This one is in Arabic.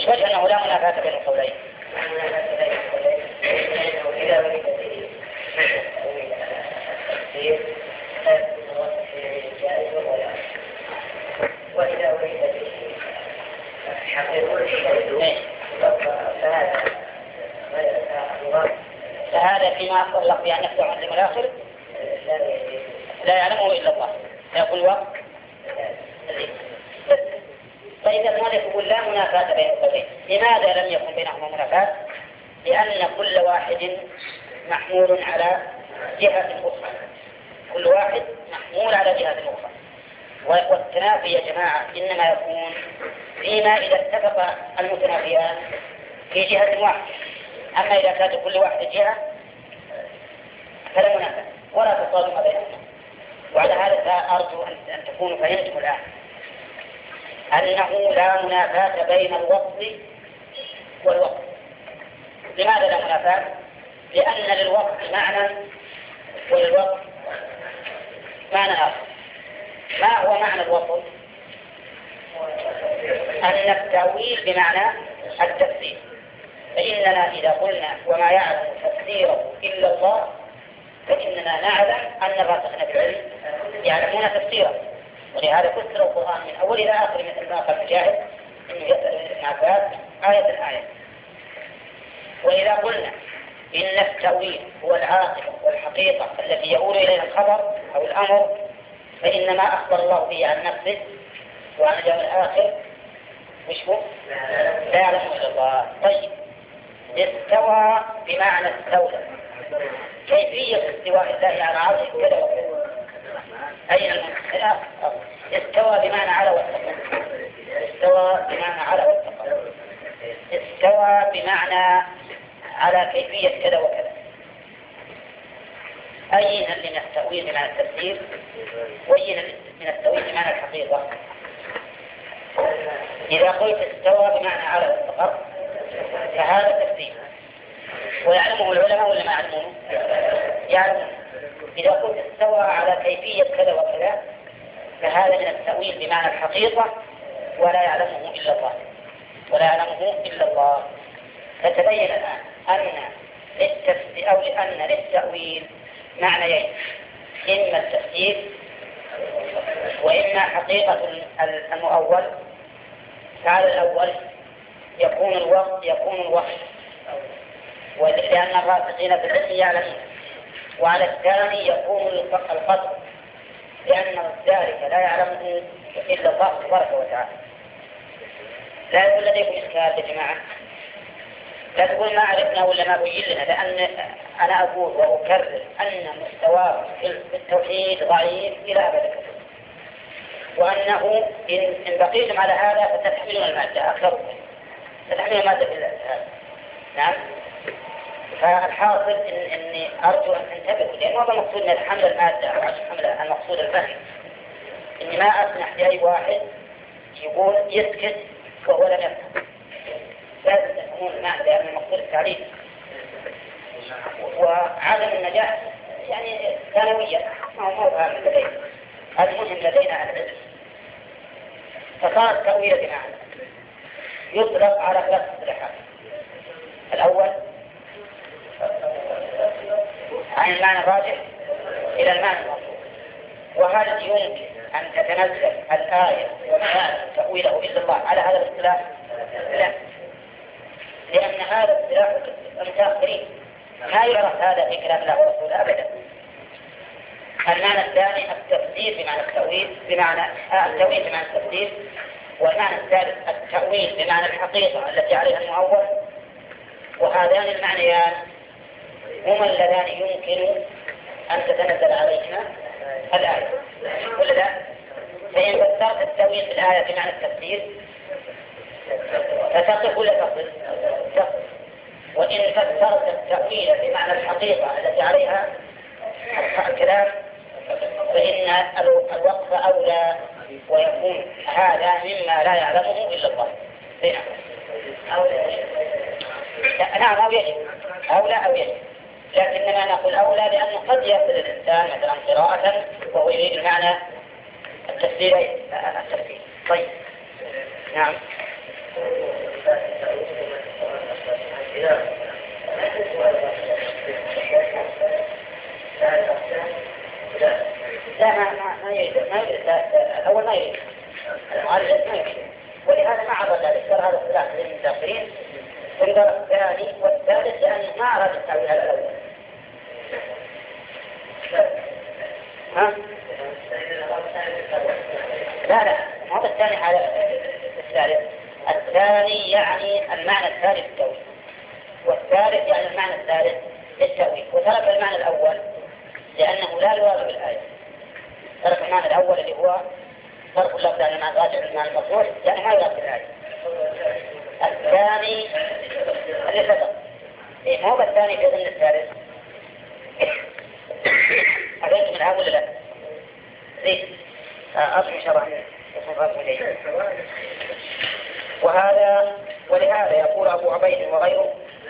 وش وجه أنه لا منافاة بين القولين؟ وإذا أريد حقيقة فهذا فيما أطلق بأن يخدع عن الآخر لا يعلمه إلا الله يقول وقت. فإذا المؤلف يقول لا منافاة بين القولين، لماذا لم يكن بينهما منافاة؟ لأن كل واحد محمول على جهة أخرى، كل واحد محمول على جهة أخرى. والتنافي يا جماعة إنما يكون فيما إذا اتفق المتنافيان في جهة واحدة، أما إذا كانت كل واحد جهة فلا منافاة ولا تصادم بينهما. وعلى هذا أرجو أن تكونوا فهمتم الآن أنه لا منافاة بين الوصف والوصف. لماذا لا منافاة؟ لأن للوصف معنى وللوصف معنى آخر. ما هو معنى الوصف؟ أن التأويل بمعنى التفسير، فإننا إذا قلنا وما يعلم تفسيره إلا الله فإننا نعلم أن الراسخين في العلم يعلمون تفسيره، ولهذا فسر القرآن من أول إلى آخر مثل ما قال مجاهد إنه يسأل ابن عباس آية الآية. وإذا قلنا إن التأويل هو العاقبة والحقيقة التي يؤول إليها الخبر أو الأمر فإن ما أخبر الله به عن نفسه وعن اليوم الآخر مش هو؟ لا يعلمه إلا الله. طيب استوى بمعنى استولى، كيفية استواء الله على عرشه كذا وكذا، أين الخلاف؟ استوى بمعنى على واستقر، استوى بمعنى على واستقر، استوى بمعنى على كيفية كذا وكذا. أين من التأويل بمعنى التفسير وأين من التأويل بمعنى الحقيقة؟ إذا قلت استوى بمعنى على واستقر فهذا تفسير ويعلمه العلماء ولا ما يعلمونه؟ يعلمون. إذا قلت استوى على كيفية كذا وكذا فهذا من التأويل بمعنى الحقيقة ولا يعلمه إلا الله، ولا يعلمه إلا الله. فتبين الآن أن للتفسير أو لأن للتأويل معنيين، إما التفسير وإما حقيقة المؤول. فعلى الأول يكون الوصف ولأن الراسخين في العلم يعلمون، وعلى الثاني يكون القصد لأن ذلك لا يعلمه إلا الله تبارك وتعالى. لا يقول لديكم إشكال يا جماعة، لا تقول ما عرفنا ولا ما بين لنا، لأن أنا أقول وأكرر أن مستواه في التوحيد ضعيف إلى أبد، وأنه إن بقيتم على هذا فتحملون المادة أكثركم، فتحملون المادة في هذا. نعم. فالحاصل إني أرجو أن تنتبهوا، لأن هذا المقصود من حمل المادة أو حمل المقصود الفهم. إني ما أسمح لأي واحد يقول يسكت وهو لم يفهم. لازم تفهمون المعنى، لأن المقصود التعليم وعدم النجاح يعني ثانوية ما هو مهم لدينا، المهم لدينا العلم. فصار التأويل بمعنى يطلق على ثلاث اصطلاحات. الأول عن المعنى الراجح إلى المعنى المطلوب. وهل يمكن أن تتنزل الآية وما يعلم تأويله إلا الله على هذا الاصطلاح؟ لا، لأن هذا اصطلاح المتأخرين، ما يعرف هذا في كلام الله ورسوله أبدا. المعنى الثاني التفسير بمعنى التأويل، التأويل بمعنى التفسير. والمعنى الثالث التأويل بمعنى الحقيقة التي عليها المؤول. وهذان المعنيان هما اللذان يمكن أن تتنزل عليهما الآية، ولا لا؟ فإن فسرت التأويل بالآية بمعنى التفسير فتقف ولا تقف؟ وإن فسرت التأويل بمعنى الحقيقة التي عليها الكلام فإن الوقف أولى، ويكون هذا مما لا يعلمه إلا الله. نعم، أو يجب، أولى أو يجب، لكننا نقول أولى لأنه قد يصل الإنسان مثلا قراءة وهو يريد المعنى التفسيري. طيب، نعم. أراد الإكثار هذا اختلاف بين المتأخرين. فإذا الثاني والثالث لأنه ما أراد التأويل على الأول. ها؟ لا ما هو الثاني على الثالث. الثاني يعني المعنى الثالث للتأويل، والثالث يعني المعنى الثالث للتأويل، وترك المعنى الأول لأنه لا يواظب الآية. ترك المعنى الأول اللي هو صرف اللفظ عن المعنى الراجع للمعنى المطلوب يعني ما يواظب الآية. الثاني اللي صدق ما هو الثاني في ضمن الثالث. أريد من هذا ولا لا؟ زين أصل شرع وهذا ولهذا يقول أبو عبيد وغيره